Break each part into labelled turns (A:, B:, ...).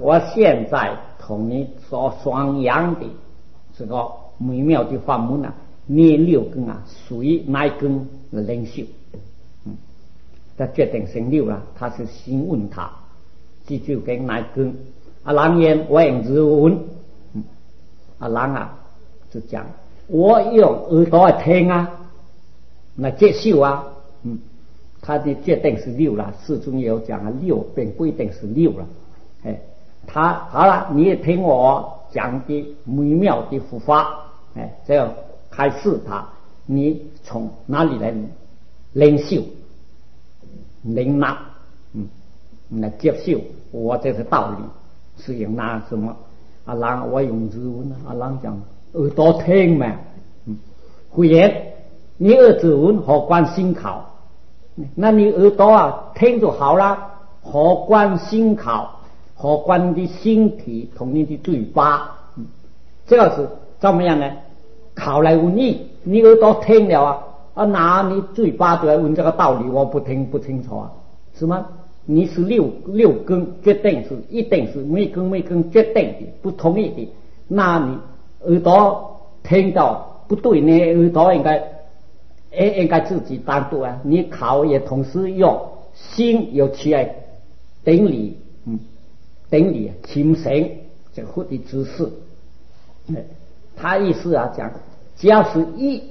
A: 我现在同你所双阳的这个美妙的法门啊，你六根啊属于哪一根领袖？他决定成六了，他是先问他，这就跟哪一根？人言我用日文，人啊就讲我用耳朵来听啊，来接受啊，他的决定是六了，世尊也有讲啊，六并不一定是六了，他好了，你也听我讲的美妙的佛法，这样开示他，你从哪里来领受、领纳，来接受我这个道理，是用拿什么？人我用日文啊，人讲耳朵听嘛，会言你耳日文何关心考？那你耳朵啊听就好了，何关心考？何关你的身体同你的嘴巴？这个是怎么样呢？考来问你耳朵听了拿你嘴巴就来问这个道理，我不清楚啊，是吗？你是六根决定是一定是每根决定的不同意的，那你耳朵听到不对呢，耳朵应该自己单独啊，你考也同时用心有起来顶理清醒这个佛的知识，他意思啊讲，只要是一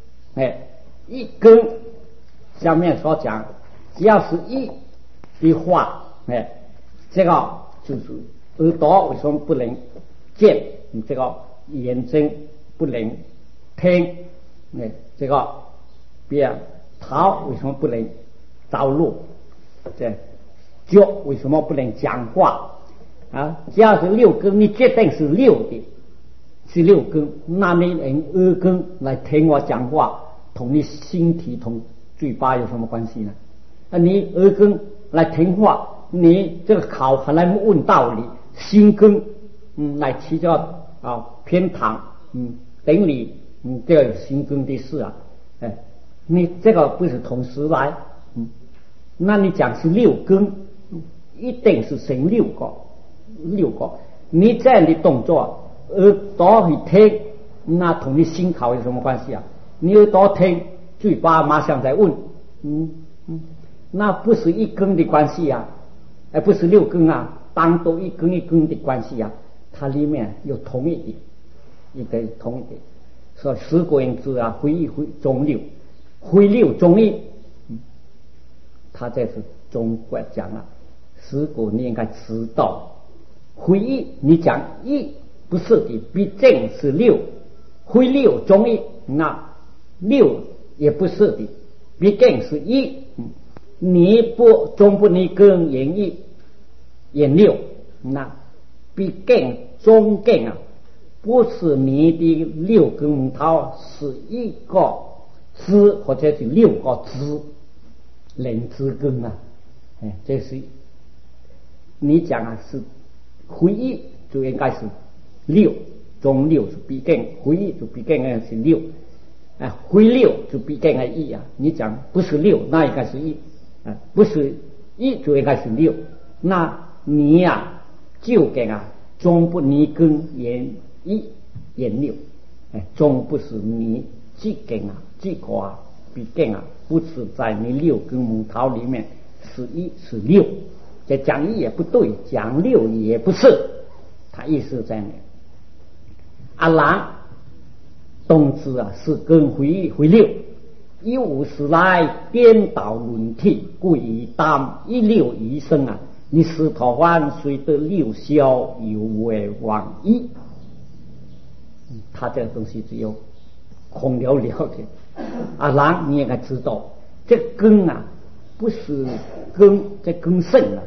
A: 根下面所讲，只要是一的话，这个就是耳朵为什么不能见？这个眼睛不能听？这个头为什么不能着陆？脚为什么不能讲话？只要是六根，你决定是六的，是六根，那你用耳根来听我讲话，同你身体同嘴巴有什么关系呢？你耳根来听话，你这个考还来问道理，心根来起叫偏袒顶礼，这个心根的事啊，你这个不是同时来，那你讲是六根，一定是成六个，你这样的动作，耳朵去听，那同你心考有什么关系啊？你耳朵听，嘴巴马上在问，那不是一根的关系啊，不是六根啊，单独一根的关系啊，它里面有同一点，一个同一点，所以十个人字啊，回一中六，回六中一，他这是中国讲了，十个你应该知道，回一你讲一不是的，毕竟是六，回六中一，那六也不是的，毕竟是一。你中不你跟言六，那毕竟中根啊，不是你的六根木头，是一个支或者是六个支灵支根啊，这是你讲啊是回忆就应该是六，中六是毕竟回忆就毕竟是六，回六就毕竟是一啊，你讲不是六，那应该是一。不是一就应该是六，那你呀就跟中不你跟言一言六，中不是你这根这个毕竟不是在你六根木头里面是一是六，这讲一也不对，讲六也不是，他意思在哪？人动之是跟回六。一五十来颠倒轮替，故以当一六一生啊！你石头湾虽得六消，有为往一。他这个东西只有空了的人你应该知道，这根不是根，这根性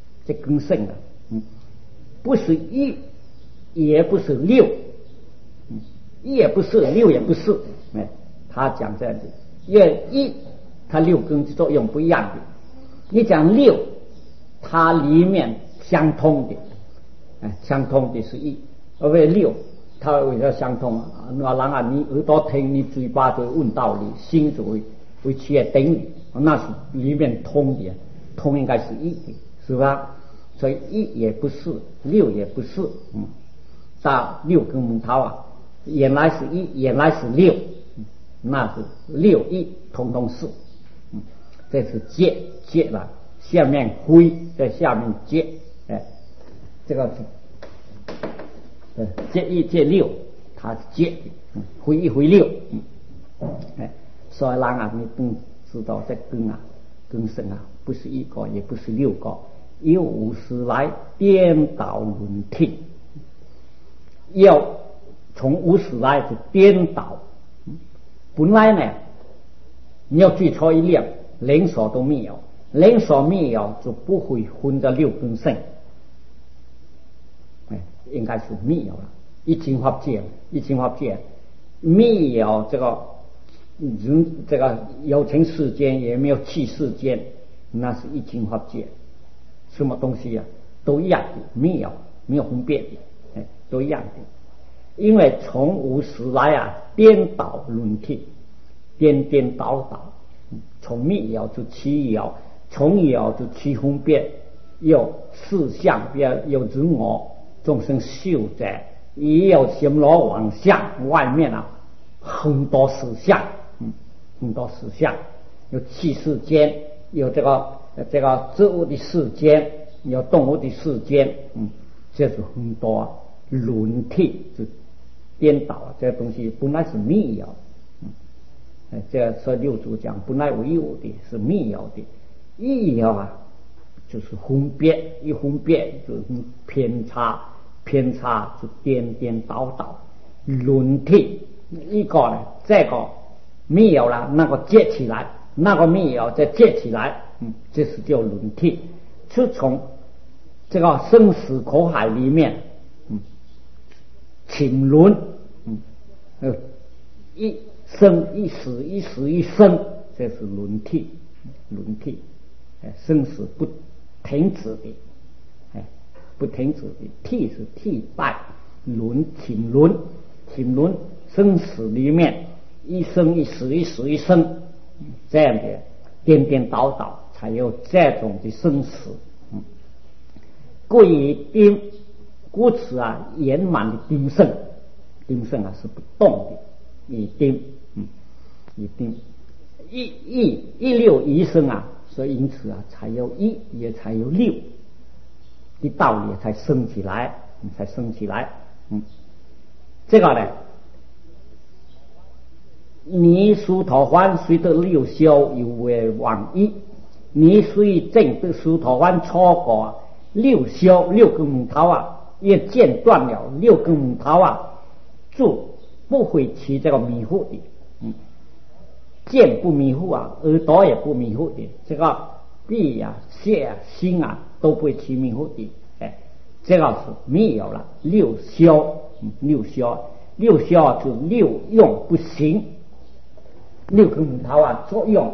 A: 不是一，也不是六，一也不是，六也不是，他讲这样的。因为一它六根的作用不一样的，你讲六它里面相通的是一，而为六它为了相通那人你耳朵听，你嘴巴就会问道理，心就会起来顶理，那是里面通的，通应该是一的，是吧？ 所以一也不是，六也不是，到六根木头啊，原来是一，原来是六，那是六一统统是，这是借了，下面灰在下面借，这个是借一借六，它是借的，灰一灰六，所以人啊，你更知道这根啊，根生啊，不是一个，也不是六个，有50来颠倒轮替，要从50来就颠倒。本来呢，你要最初一量，连锁都没有，连锁没有就不会分到六根生，应该是没有了，一经法界没有这个人，这个有情世间也没有气世间，那是一经法界，什么东西啊都一样的，没有分别的，都一样的。因为从50来啊，颠倒轮替，颠倒，从灭有就起有，从有就起分别，有四相，有人我众生受者，也有什罗网相，外面啊很多实相，很多实相，有气世间，有这个植物的世间，有动物的世间，这是很多轮替，就颠倒，这个东西本来是没有，这说六祖讲本来无有的，是没有的，一有啊就是分别，一分别就是偏差就颠倒轮替，一个呢这个没有了，那个接起来，那个没有再接起来，这是叫轮替，是从这个生死苦海里面请轮，一生一死，一死一生，这是轮替，生死不停止的，不停止的，替是替代，请轮，生死里面一生一死，一死一生，这样的颠倒才有这种的生死，归丁。故此啊，圆满的丁圣啊是不动的，以丁，一六一生啊，所以因此啊，才有一，也才有六的道理才升起来，这个呢，你属桃花虽得六消，有为往一，你虽正得属桃花错过六消，六根木头啊。也间断了六根木头啊，就不会起这个迷糊的，见不迷糊啊，耳朵也不迷糊的，这个鼻啊、舌啊、心啊都不会起迷糊的，这个是没有了六消就六用不行，六根木头啊作用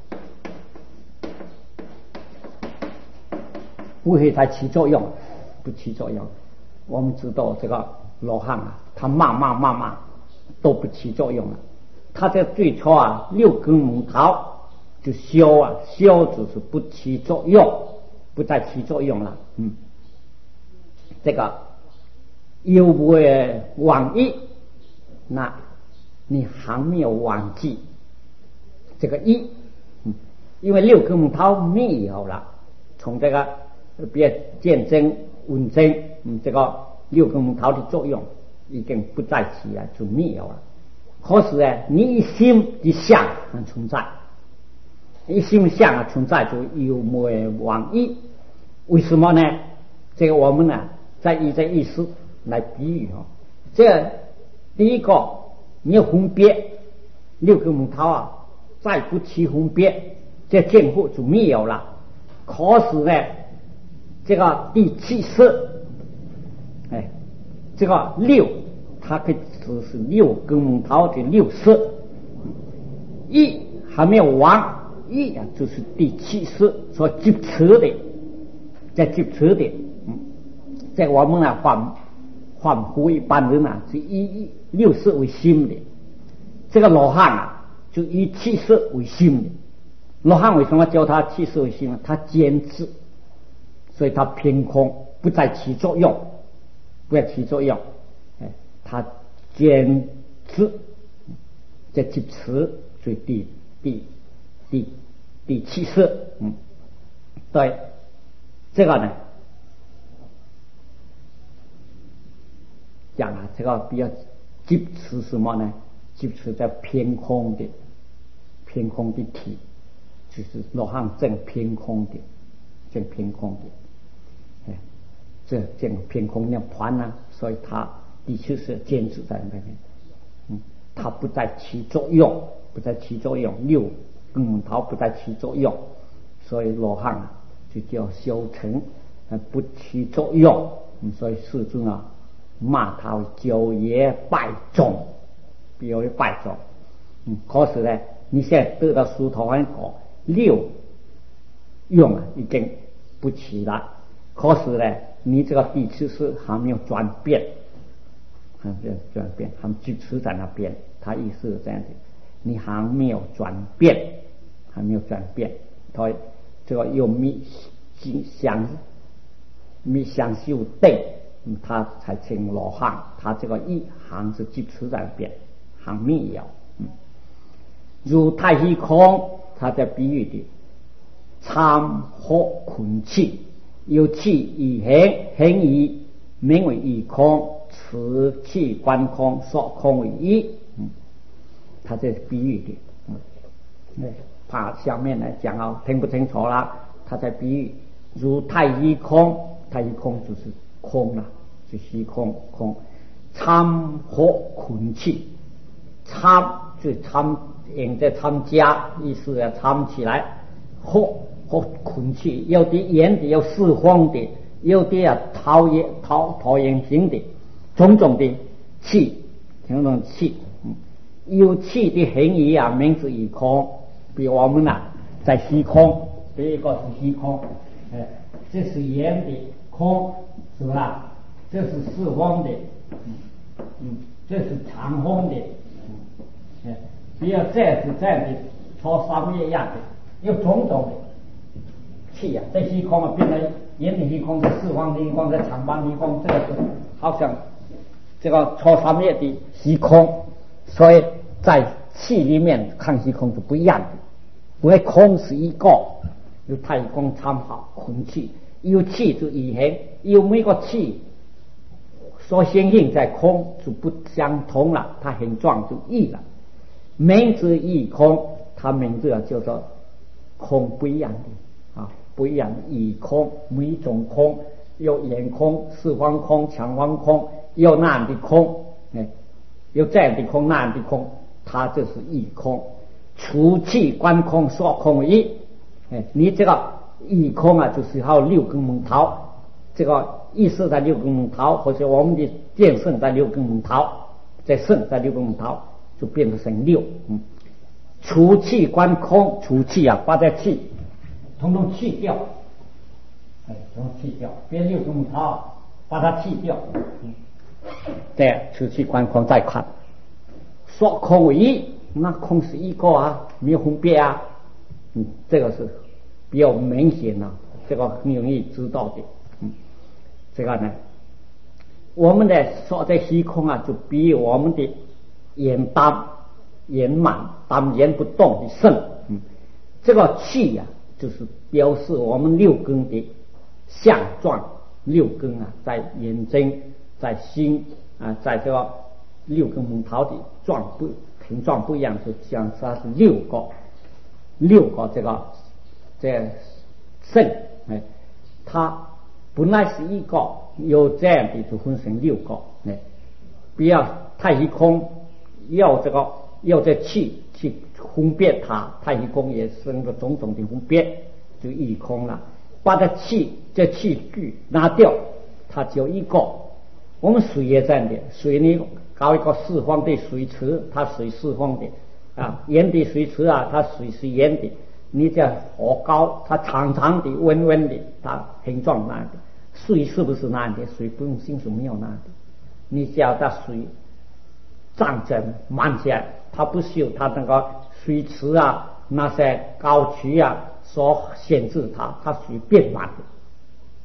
A: 不会再起作用，不起作用。我们知道这个罗汉啊，他慢慢都不起作用了。他在最初啊，六根木头就消就是不起作用，不再起作用了。这个有为往一，那你还没有忘记这个一，因为六根木头没有了，从这个别见真闻真。这个六根木头的作用已经不再起来，就没有了。可是呢，你一心的相还存在，一心相啊存在，就有为往一。为什么呢？这个我们呢，在以这意思来比喻这第一个，你要分别六根木头啊，再不起分别，这见惑就没有了。可是呢，这个第七识。这个六，它可以指是六根木头的六识，一还没有完，一啊就是第七识所接触的，在我们啊凡夫一般人啊，是以六识为心的，这个罗汉啊就以七识为心的。罗汉为什么叫他七识为心呢？他坚持所以它偏空，不再起作用，不再起作用。它坚持这几次最第七次，对，这个呢，讲啊，这个比较即持什么呢？即持在偏空的体，就是罗汉正偏空的，正偏空的，这正偏空念盘呢，所以它的确是坚持在那边，它不再起作用，六根门头不再起作用，所以罗汉就叫修成不起作用，所以世尊啊骂他为九业败种，比为败种。可是呢，你现在得到殊陀洹果六用已经不起了，可是呢，你这个第七识还没有转变，还就持在那边，他意思是这样的，你还没有转变，所以这个又想修定，他才成罗汉，他这个一行是就持在那边，还没有。如太虚空，他在比喻的参合空气，有气以恒以名为一空，此气观空，说空为一。他这是比喻的，怕下面来讲啊，听不清楚啦。他在比喻如太虚空，太虚空就是空了，就虚空，参合空气，参就参用在参加，意思要参起来，合空气，有的圆的，有四方的，有的椭圆形的，种种的气，有气的恒义啊，名字以空。比如我们在虚空，第一个是虚空，这是圆的空，是吧？这是四方的，这是长方的，比如这是这样的，朝上面一样的，有种种的气啊，在虚空啊，变成圆的虚空，在四方的虚空，在长方的虚空，这个是好像这个朝上面的虚空，所以在气里面看虚空是不一样的。因为空是一个，有太空参考空气，有气就以恒，有每个气所相应在空就不相同了，它形状就异了。名字异空，它名字叫做空不一样的不一样的异空，每一种空有圆空、四方空、长方空，有那样的空，有这样的空那样的空，它就是异空。除气观空，说空为一。你这个异空啊，就是还有六根门头，这个意识在六根门头，或者我们的见圣在六根门头，在圣在六根门头，就变成六。除气观空，除气啊，把这气统统去掉，统统去掉，别六根门头，把它去掉。对，除气观空再看，说空为一。那空是一个啊，没有分别啊，这个是比较明显啊，这个很容易知道的。这个呢，我们的说在虚空啊，就比我们的圆当圆满当圆不动的圣。这个气啊，就是表示我们六根的相状，六根啊，在眼睛，在心啊，在这个六根门头的形状不一样，就像它是六个这个肾，它本来是一个，有这样的就分成六个，比较太虚空要这气去分别它，太虚空也生了种种的分别，就一空了。把这气具拿掉，它只有一个。我们水也这样的，水呢搞一个四方的水池，它水四方的圆的水池啊，它水是圆的。你这火高，它长长的温温的，它形状那样的。水是不是那样的？水不用清楚，没有那样的。你只要把水涨整慢起来，它不受它那个水池那些高渠所限制它，它水变慢的，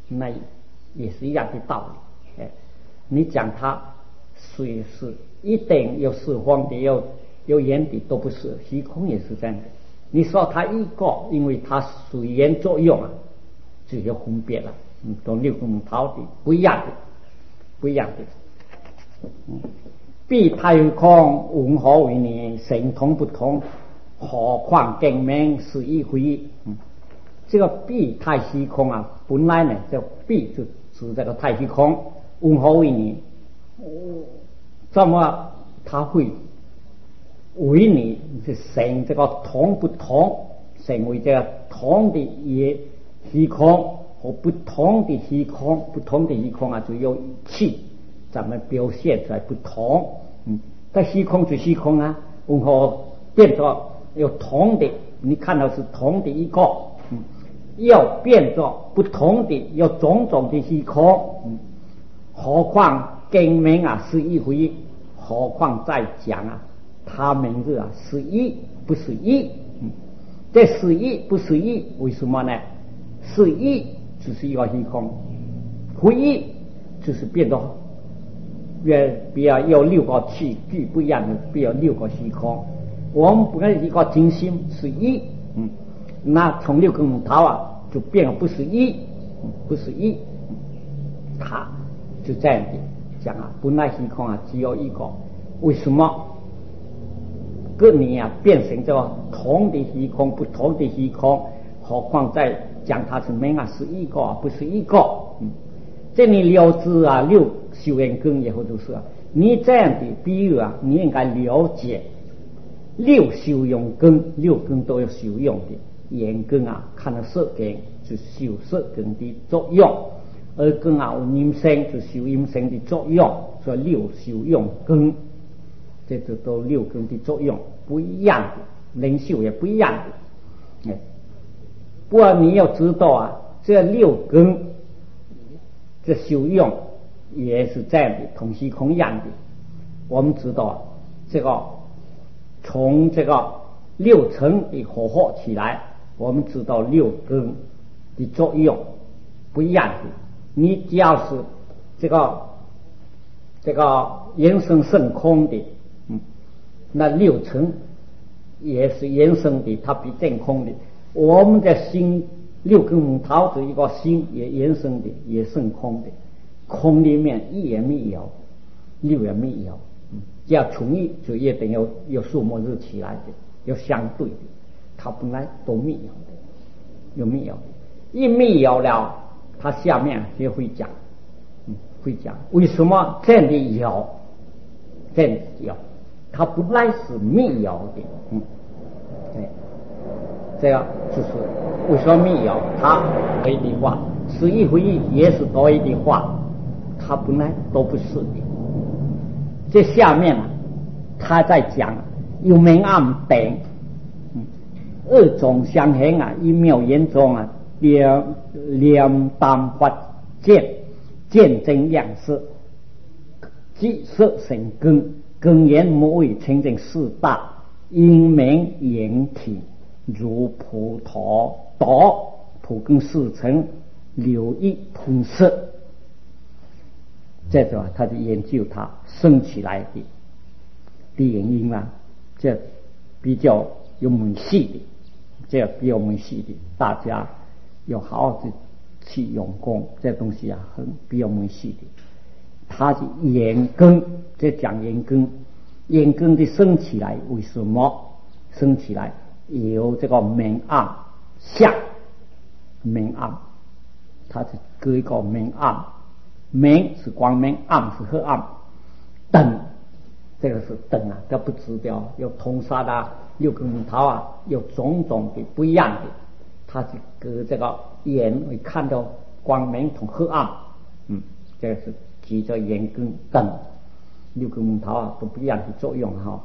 A: 那也是一样的道理。你讲它水是一定有四方的，有圆的，都不是。虚空也是这样的。你说它一个，因为它水圆作用啊，就有分别了。跟六根桃的不一样的，不一样的。必太虚空，云何为你神通不同？何况更名是一回忆。这个必太虚空啊，本来呢，这必就指这个太虚空。云何为你？怎么他会为你是成这个同不同，成为这个同的也虚空和不同的虚空，不同的虚空啊，就有气，咱们表现出来不同。但虚空就虚空啊，为何变作有同的？你看到是同的一个，要变作不同的，有种种的虚空。何况更名啊是一回，何况再讲啊，他名字啊是一不是一。这是一不是一，为什么呢？是一就是一个虚空，回一就是变作比较有六个气具不一样的，比较六个虚空。我们不跟一个真心是一，那从六根桃啊就变了不是一，不是一，它就这样的讲啊，本来虚空啊只有一个，为什么各你啊变成这个同的虚空，不同的虚空？何况再讲它是名啊是一个，不是一个。这你六字啊，六修缘根以后就是你这样的比喻啊，你应该了解六修用根，六根都有修用的。眼根啊，看到色根就修色根的作用，耳根啊有音声就修音声的作用，所以六修用根，这就都六根的作用不一样的，人修也不一样的。不过你要知道啊，这六根这修用也是这样的，同虚空一样的。我们知道这个从这个六层的合合起来，我们知道六根的作用不一样的。你只要是这个延伸圣空的，那六层也是延伸的，它比正空的。我们的心六根桃子一个心也延伸的，也圣空的，空里面一也没有，六也没有。只要从一就一定有数目日起来的，有相对的，它本来都没有的，有没有？一没有了，它下面就会讲，会讲为什么这里有，这里有，它本来是没有的，对。这样就是为什么没有？它多一的话，是一回忆也是多一的话，它本来都不是的。这下面他在讲有明暗等二种相形啊，一妙言中啊，两当发见证样式，即色成根，根言莫为清净四大，因明言体。如葡萄岛普根四层留意通色，这种他就研究它生起来的原因啊，这比较有门系的，这比较门系的，大家要好好的去用功，这东西啊很比较门系的。它是眼根，这讲眼根，眼根的生起来，为什么生起来？有这个明暗相，明暗，它是各一个明暗，明是光明，暗是黑暗，灯，这个是灯啊，这不指标，有通杀的六根桃啊，有种种的不一样的，它是隔这个眼会看到光明同黑暗，这个是指着眼跟灯，六根桃啊都不一样的作用哈，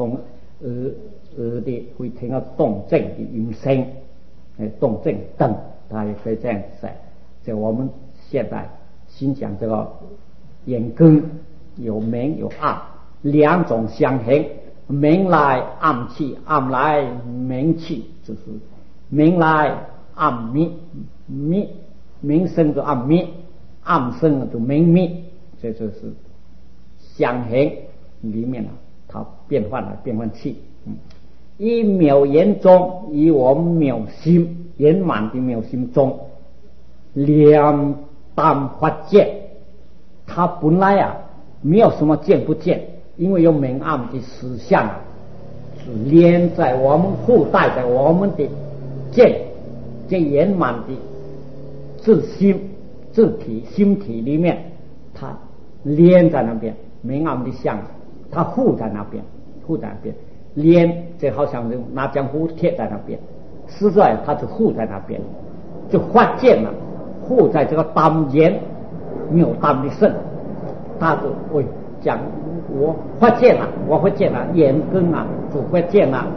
A: 耳的会听到动静的音声，动静灯，它也可以这样说。这我们现在先讲这个眼根有明有暗两种相形，明来暗气，暗来明气，就是明来暗灭， 明生就暗灭，暗生就明灭，这就是相形里面它变换来变换去。以妙言中，以我们妙心圆满的妙心中，两当发见，它本来没有什么见不见，因为有明暗的实相是连在我们附带在我们的见这圆满的自心自体心体里面，它连在那边，明暗的相它附在那边，连就好像拿浆糊贴在那边，实在它就附在那边，就发见了，附在这个当言没有当的圣，他就会讲我发见了，眼根就发见了，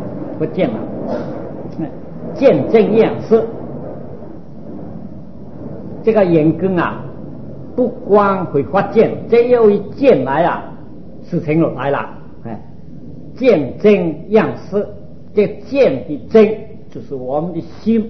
A: 见正样式。这个眼根不光会发见，这又一见来事情就来了，见真样式，这见的真就是我们的心，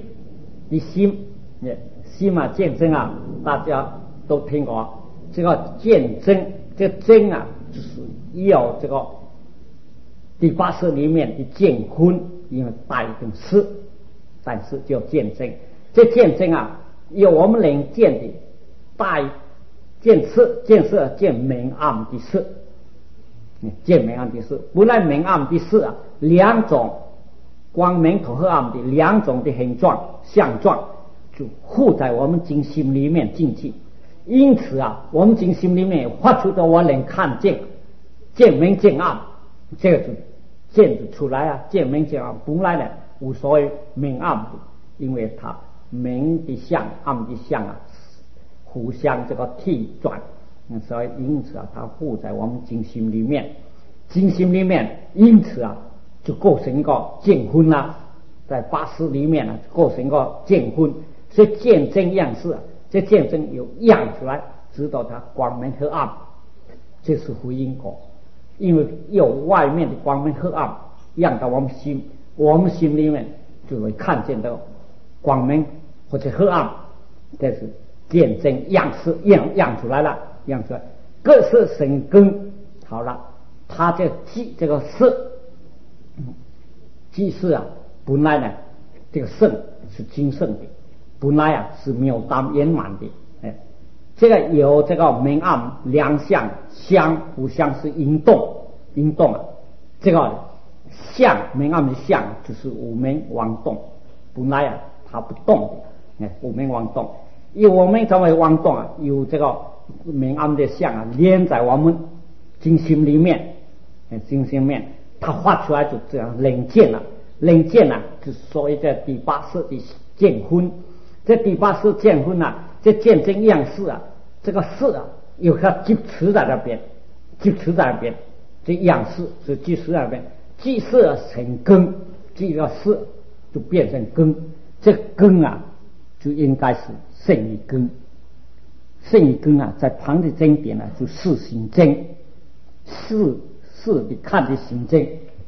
A: 见真大家都听过。这个见真，这真就是要这个第八识里面的见昏，因为带一种识，但是叫见真。这见真要我们能见的带见识，见明暗的识。见明暗的事，本来明暗的事两种光明和黑暗的两种的形状相状，就附在我们精心里面进去。因此我们精心里面发出的我能看见，见明见暗，这个就见得出来见明见暗，本来呢无所谓明暗的，因为它明的相暗的相互相这个替转。所以因此它附在我们精心里面，因此就构成一个见昏啦，在八识里面构成一个见昏。所以见真样式，这见真有样出来，知道它光明和暗，这是福因果。因为有外面的光明和暗样到我们心里面就会看见到光明或者黑暗，这是见真样式样出来了。各色生根，好了，他这个色即是本来呢这个圣是精圣的，本来是没有当圆满的，这个有这个明暗两相互相是引动这个相明暗的相就是无明妄动，本来它不动的，无明妄动，因为我们怎么妄动有这个明暗的相连在我们精心里面，它发出来就这样冷见了，就是所谓的第八识的见昏。这第八识见昏这见真样式这个识有它积持在那边，这样式是积持在那边，积识成根，这个识就变成根，这根就应该是胜于根。在旁的经典就四行真，四的看的行真，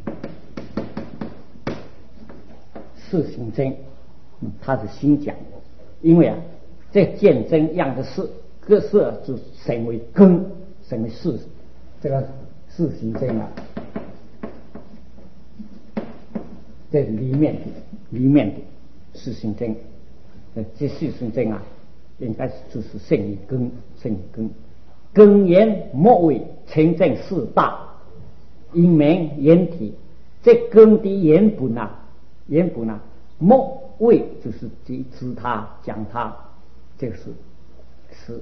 A: 四行真，它是新讲，因为这见真样的事，各色就成为根，成为四，这个四行真这里面的四行真，这四行真应该就是胜于根，根言莫为清正四大，因明言体，这根的原本莫为就是指它讲它，这个是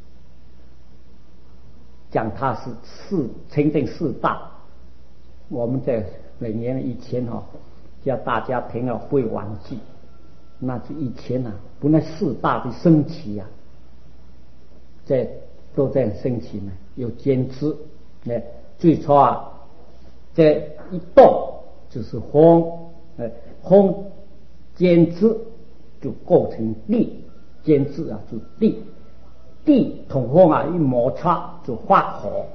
A: 讲它是清正四大。我们在每年以前叫大家听了不会忘记。那就以前本来四大的升起这都在升起呢，有坚持。最初这一动就是风，风坚持就构成地，坚持就地同风一摩擦就发火，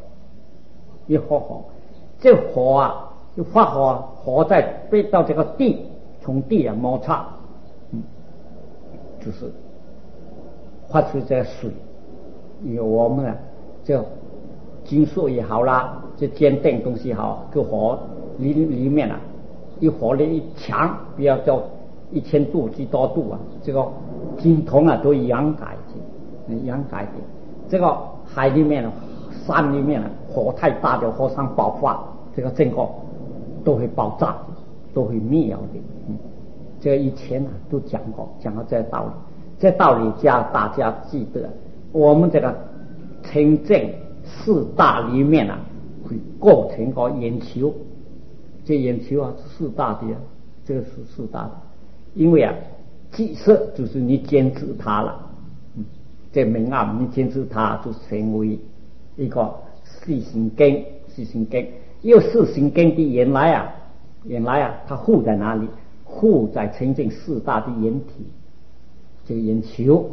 A: 这火就发火在被到这个地，从地摩擦。就是发出这个水，有我们啊，这金属也好啦，这坚定东西好，这火里面啊，一火力一强，不要叫1000度几多度啊，这个金铜啊都阳改的。这个海里面、山里面火太大的火山爆发，这个整个都会爆炸，都会灭掉的。这个以前都讲过这道理。这道理大家记得，我们这个清净4大里面会构成个眼球，这眼球是4大的，这个是4大的。因为计色就是你坚持它了，这明暗你坚持它就成为一个四神经。又四神经的原来它护在哪里？护在清净4大的眼体。这眼球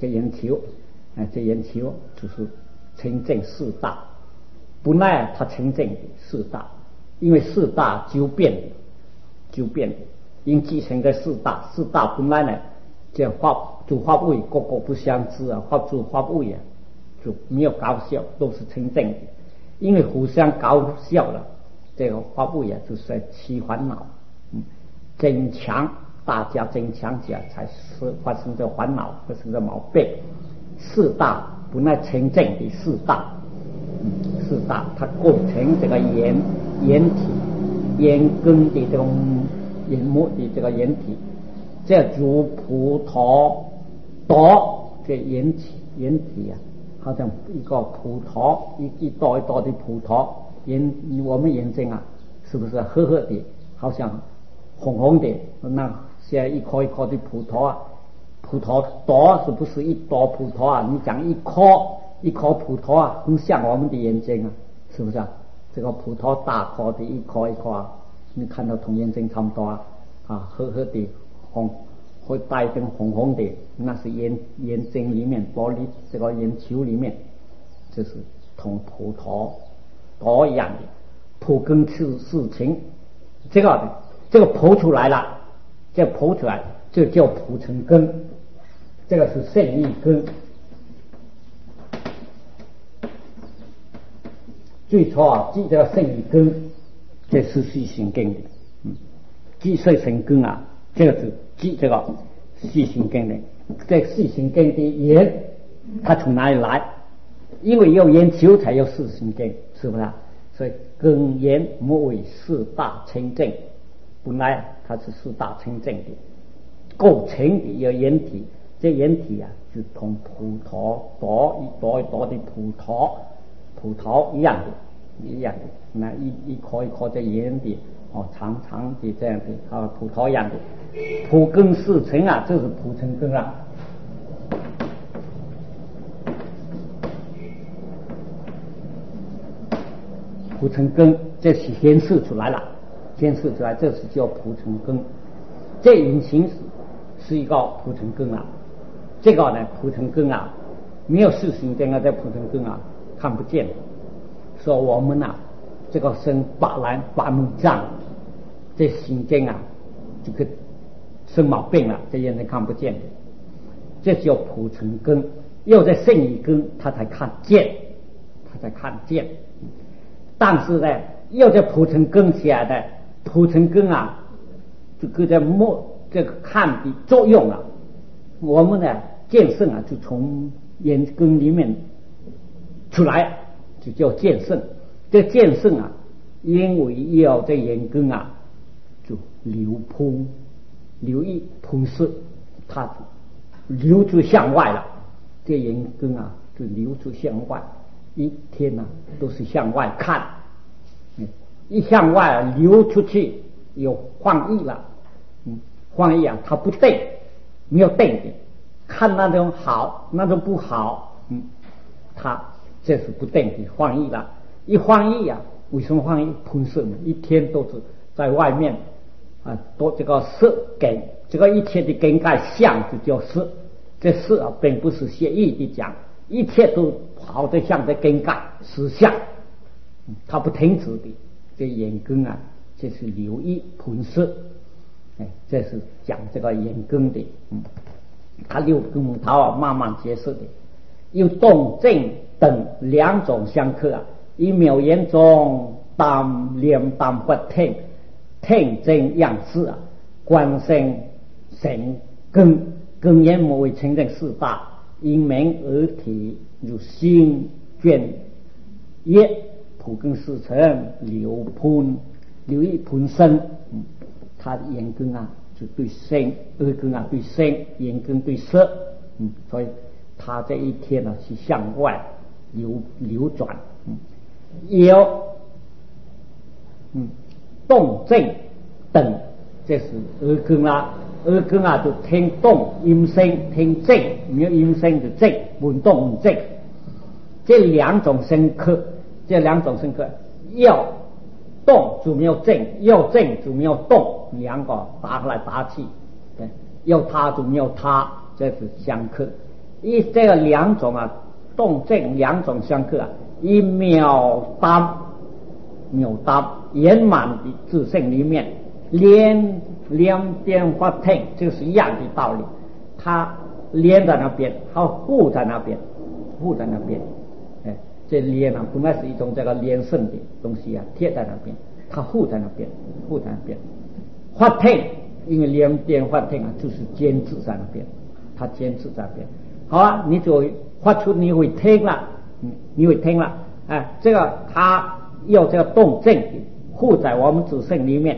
A: 就是清净4大，本来它清净的4大，因为4大就变的，因继承的4大本来呢，这法位个个不相知啊，法位就没有高效，都是清净的，因为互相高效了，这个法位就是在起烦恼，增强。大家增强起来，才是发生这烦恼，发生这毛病。4大本来清净的4大，它构成这个眼体、眼根的这种眼目的这个眼体，这如葡萄朵，这眼体好像一个葡萄，一朵一朵的葡萄，我们眼睛是不是褐褐的，好像红红的那？现在一颗一颗的葡萄朵是不是一朵葡萄你讲一颗葡萄很像我们的眼睛是不是这个葡萄大颗的一颗一颗你看到同眼睛差不多褐褐的红，会带点红红的，那是眼睛里面玻璃这个眼球里面，就是同葡萄朵一样的。葡根事情，这个剖出来了。这剖出来就叫蒲城根，这个是圣意根。最初记这个圣意根，这是细神经的，记细神经这个是记这个细神经的。这细神经的眼，它从哪里来？因为有眼球才有视神经，是不是所以根眼目为4大清净。本来它是4大清净的构成的有眼体，这眼体就同葡萄朵一朵一朵的葡萄一样的，那一颗一颗的眼的长长的这样的葡萄一样的。葡根4成这是蒲城根蒲城根这是显示出来了。显示出来，这是叫蒲城根。这隐形是一个蒲城根这个呢，蒲城根没有视神经在蒲城根看不见。说我们这个生八目障，这神经这个生毛病了，这眼睛看不见的，这叫蒲城根。又在圣意根，他才看见，但是呢，又在蒲城根下的。蒲城根这个在这个看的作用我们的见圣就从眼根里面出来，就叫见圣。这见圣因为要这眼根就流一喷射，它流出向外了。这眼根就流出向外，一天都是向外看。一向外流出去有幻意了，幻意它不定，没有定的，看那种好，那种不好，它这是不定的幻意了。一幻意为什么幻意喷射呢？一天都是在外面多这个色根，这个一切的根盖相就叫色。这色并不是写意的讲，一切都跑得像这根盖实相，它不停止的。这眼根这是流意喷射，这是讲这个眼根的。 它六根头慢慢结束的。有动静等两种相克以妙言中当念当不听听真样式观生神根言莫为清净四大，因明而体如心卷业普根四尘流一盆身，它的眼根就对身，耳根对身，眼根对色，所以它这一天是向外流转，有动静等，这是耳根耳根就听动音声，听静没有音声就静，闻动闻静，这两种深刻，要动就没有静，要静就没有动，两个打来打去，要他就没有他，这是相克。这个两种动静两种相克以秒当圆满的自性里面连电发听，这个是一样的道理。它连在那边，它护在那边，这连本来是一种这个连胜的东西贴在那边，它护在那边。发听，因为连电发听就是坚持在那边，它坚持在那边。好你就发出你会听了，这个它要这个动静护在我们自性里面，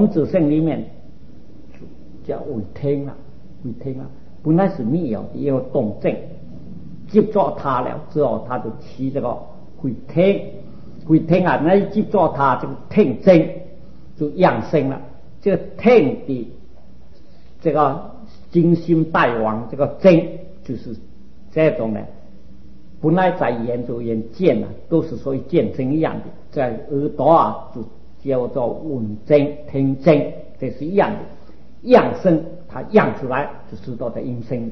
A: 叫会听了，本来是没有的，要动静接触它了之后，它就起这个会听那一接触它这个听真就养生了。这个听的这个精心带往这个真，就是这种呢，本来在眼就眼见都是属于见真一样的，在耳朵就叫做闻真听真，这是一样的。养生它养出来就知道的阴声的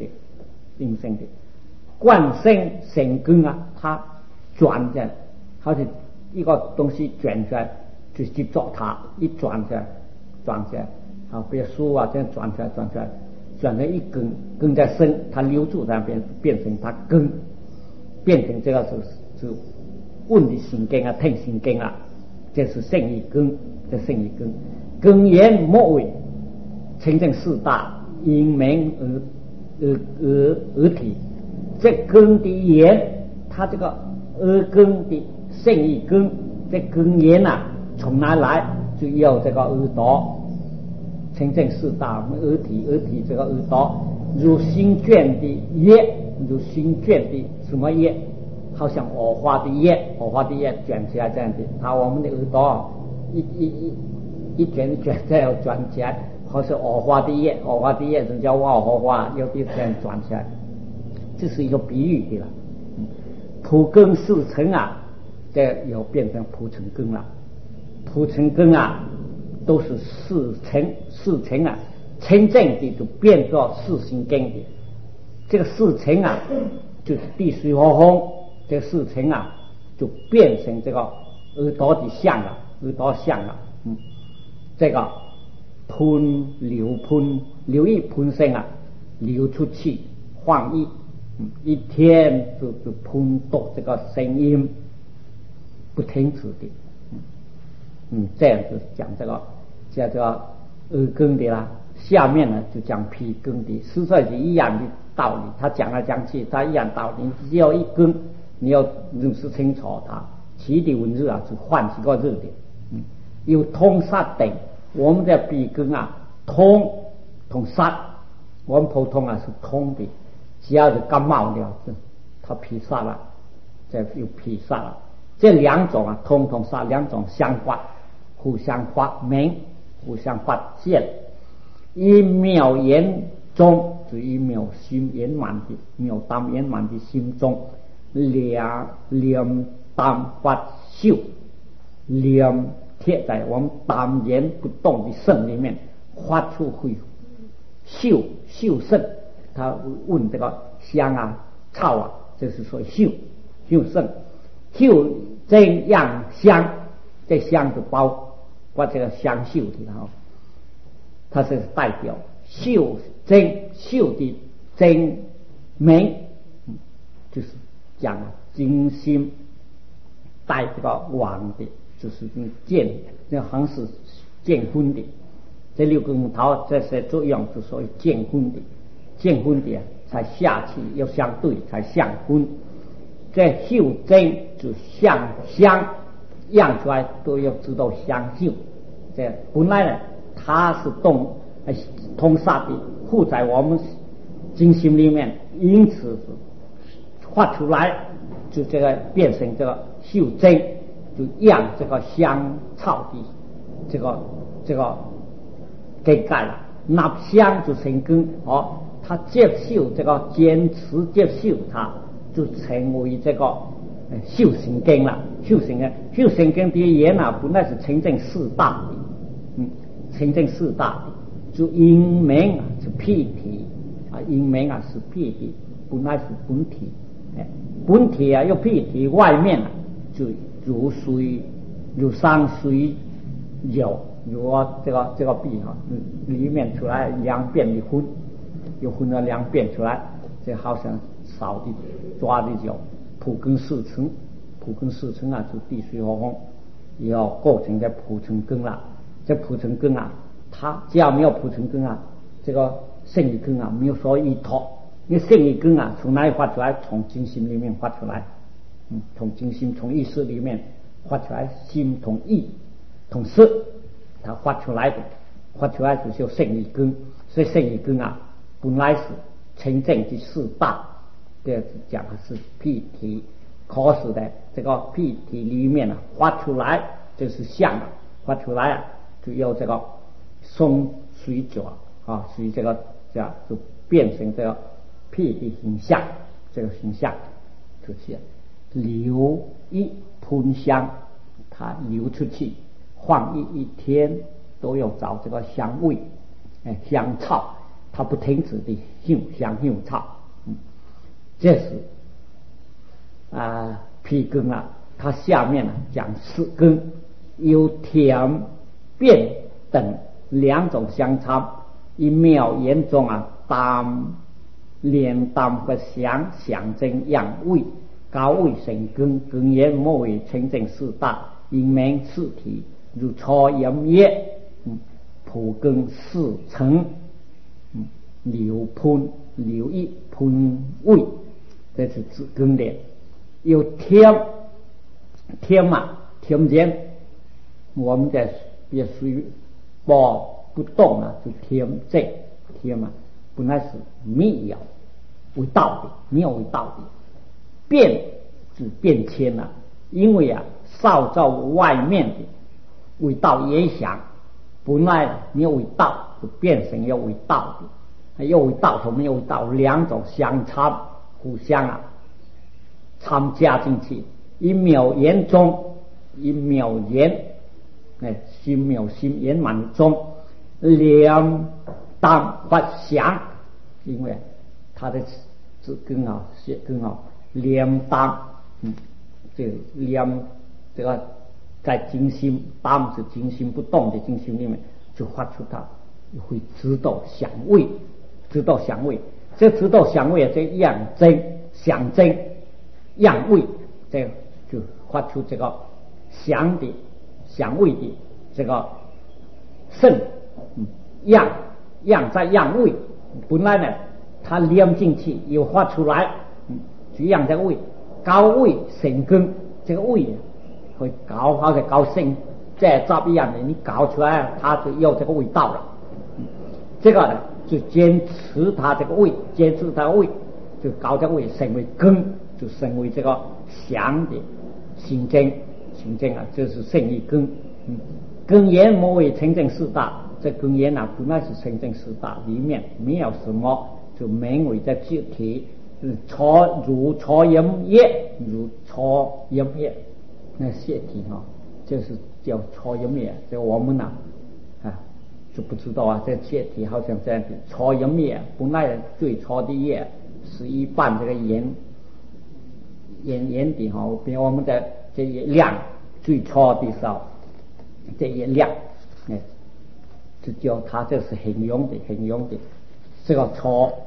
A: 观生神根它转着，好像一个东西转出来就去做它，一转着比如书这样转出来转成一根在身，它留住在那边，变成它根，变成这个是问的心根听心根这是圣意根，根言莫为清净四大，因明而体。这根的言，它这个耳根的圣意根，这根言从哪来？就要这个耳朵，清净四大耳体这个耳朵，如心卷的叶，什么叶？好像荷花的叶卷起来这样的，我们的耳朵一卷再要转起来，好像荷花的叶人家挖荷花，有的这样转起来，这是一个比喻的了。普根四尘这又变成普尘根了。普尘根都是四尘清净的就变作四心根的。这个四尘就是地水火风，这个四尘就变成这个耳朵的相这个流一喷声流出去放逸，一天就喷多这个声音不停止的。这样子讲这个叫做耳根的啦。下面呢就讲脾根的，实在是一样的道理，他讲来讲去他一样道理，只要一根你要认识清楚它，其的文字是换几个字的。有通杀等，我们的鼻根通杀，我们普通是通的，只要是感冒了它脾杀了，再有脾杀了，这两种通杀两种相关，互相发明，互相发现。以妙言中，就以妙心圆满的妙当圆满的心中，两当发秀，两贴在我们当言不动的肾里面，发出会秀肾。他问这个香草这是说秀肾，秀这样香，这香就包括这个香秀的它是代表秀的真明，就是讲金星带这个旺的，就是见，那好像是见昏的。这六根头这些作用就属于见昏的，见昏的才下气要相对才相昏。这秀真就相相样出来都要知道相秀。这本来呢，它是通杀的，附在我们精心里面，因此是画出来就这个变成这个秀真，就样这个香草的这个给改了。那香就成根他接受这个坚持接受它，就成为这个修行根了。修行根的言本来是清净四大的，清净四大的就因明是辟体因明是辟体，本来是本体，本体又辟体，外面就如水如山水有这个壁里面出来两边的昏，有昏了两边出来，这好像扫的抓的脚，普根四层就地水火风，也要构成这普成根了。这普成根它只要没有普成根这个圣意根没有所依托。因为圣意根从哪里发出来？从精心里面发出来，从精心从意识里面发出来，心同意同识，它发出来就是有圣意根。所以圣意根本来是清净的四大，这讲的是辟体，可是的这个辟体里面发出来就是相发出来就有这个松水脚水这个就变成这个辟的形象，这个形象就是流一喷香，它流出去放一天都要找这个香味香草，它不停止的嗅香嗅草。这是辟根它下面讲四根，有甜变等两种香草，一妙言中连当和象征样味，高位成根，根言莫为清净四大，因明四体，如初阴液，普根四层，流一喷味，这是指根的。有甜间，我们在别水不动就甜本来是没有味道的，变是变迁因为烧造外面的味道也想，本来没有味道就变成有味道的，有味道和没有味道两种相差，互相参加进去，一秒言中，一秒言心秒心圆满中，两当发想，因为它的字根写根两当，这两这个在精心，当是精心不动的精心里面就发出它会知道香味，这知道香味这样真象征样味，这就发出这个香味的这个圣样在样味，本来呢它连进去又发出来，就样这个味，高味成根，这个味会搞好的高兴，再照一样的你搞出来它就有这个味道了。这个呢就坚持它这个味，就搞这个味成为根，就成为这个香的行证就是圣意根。根言莫为清净四大，这根言本来是清净四大里面没有什么，就名为这具体如初阴液，那泄体就是叫初阴液，这我们就不知道这泄体好像这样子。初阴液本来最初的液是一半这个眼底比如我们的这一亮最初的时候，这一亮就叫它这是形容的这个初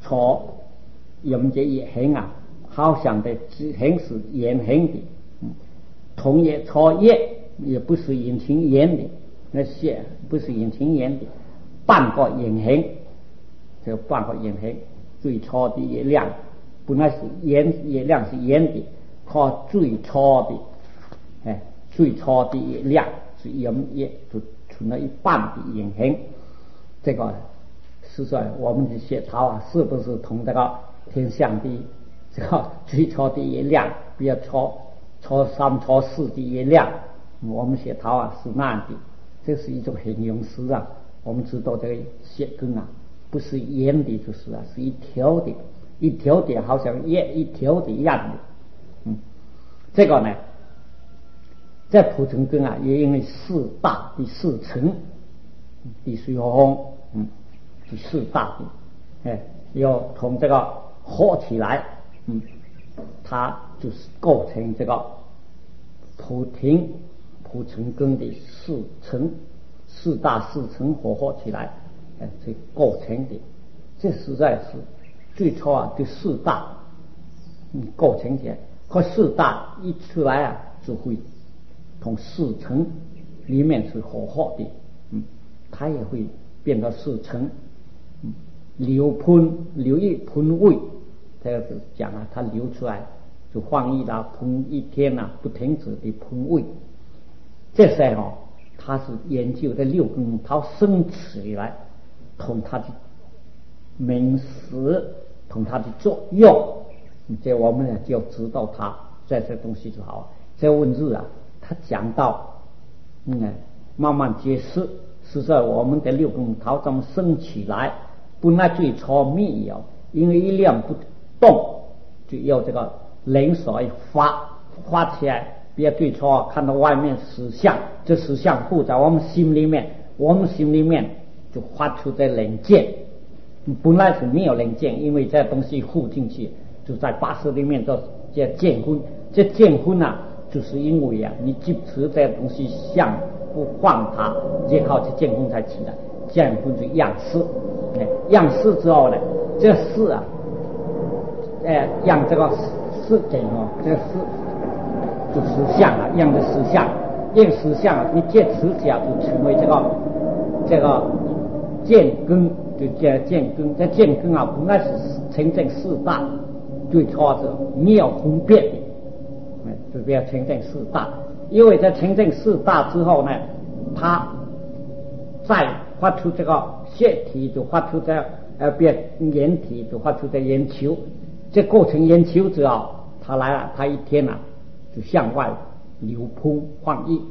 A: 错用这一横啊，好像的横是圆横的，同也错也不是圆形圆的，那些不是圆形圆的，半个圆横，这半个圆横，最错的月亮本来是月亮是圆的，靠最错的，最错的月亮是圆月，就成了一半的圆横。这个是说我们的血桃啊，是不是同这个天象的这个最错的月亮，比如错3错4的月亮，我们血桃啊是那样的，这是一种形容词啊。我们知道这个血根啊，不是圆的，就是啊，是一条的，一条的，好像一条的一样的。这个呢，在蒲城根啊，也因为4大第4层，地水火风，第4大的，要从这个合起来，它就是构成这个蒲城根的4层，4大4层合起来，这构成的，这实在是最初啊，这4大，构成起来，可4大一出来啊，就会从4层里面是合的，它也会变到4层，流一喷胃，这个是讲啊，它流出来就放一啦，喷一天啊，不停止的喷胃。这时候他是研究这6根桃生起来，同它的名词，同它的作用，这我们呢就知道它这些东西就好。这文字啊，他讲到，慢慢解释，是说我们的6根桃怎么生起来，本来最初没有，因为一念不动，就要这个灵水发起来。别最初看到外面实相，这实相附在我们心里面就发出这灵见，本来是没有灵见，因为这东西附进去，就在八识里面都叫见昏。这见昏啊，就是因为啊，你记持这东西相不放它，这靠这见昏才起来。见昏就样式，样式之后呢，这事啊，让这个事情这个事。就实相啊，样的实相，应实相啊，你借持下就成为这个见根，就叫见根。这见根啊，本来是成正4大，最初是没有分别的，就不要成正4大。因为在成正4大之后呢，它再发出这个血体，就发出这变圆体，就发出这圆球。这构成圆球之后，它来了，它一天啊。就向外流喷放逸，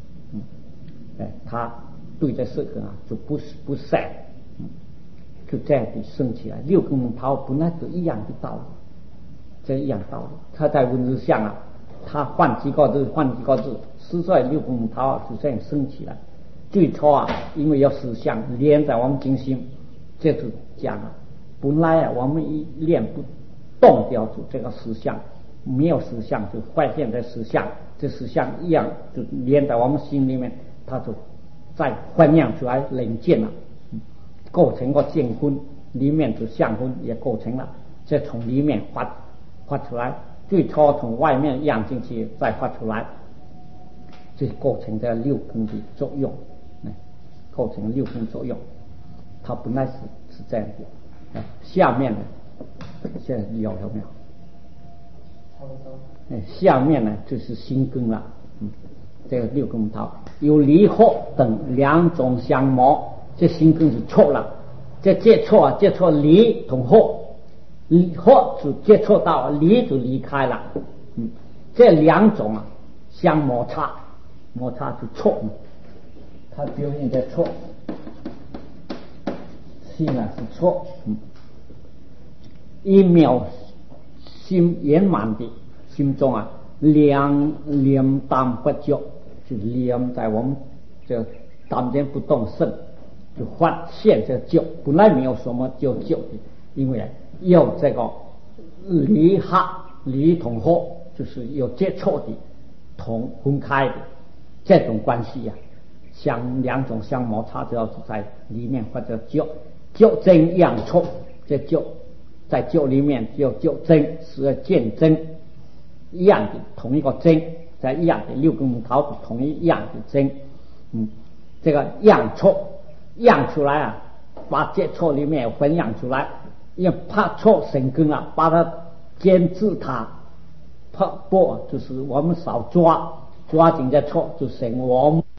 A: 他对这4根啊就不善，就这样的升起来。6根桃本来就一样的道理，这一样道理。他在文字上啊，他换几个字，实在6根桃就这样升起来。最初啊，因为要实相连在我们精心，这就讲啊，本来啊我们一念不动掉就这个实相。没有实相就发现这实相，这实相一样就连在我们心里面，它就再幻象出来灵见了，构成个见昏，里面就相昏也构成了，这从里面发出来，最初从外面养进去再发出来，这构成这6根的作用，构成6根作用，它本来是这样的。下面呢，现在有没有？下面呢就是心根了，这个6根桃有离合等2种相谋，这心根就错了。这接错离同合就接错到，离就离开了，这2种啊相摩擦就错，它表现在错，心啊是错，一秒心圆满的心中啊，念当不觉，就念在我们这当间不动声，就发现这觉，本来没有什么就觉的，因为有这个离同合，就是有接触的同分开的这种关系呀，相2种相摩擦，只要是在里面或者觉真样错，这觉在酒里面有酒针，是见针一样的同一个针，在一样的6根木头同一样的针，这个样出来啊，把这错里面分样出来，因为怕错生根啊，把它煎制它，怕不就是我们少抓紧这错就生我们。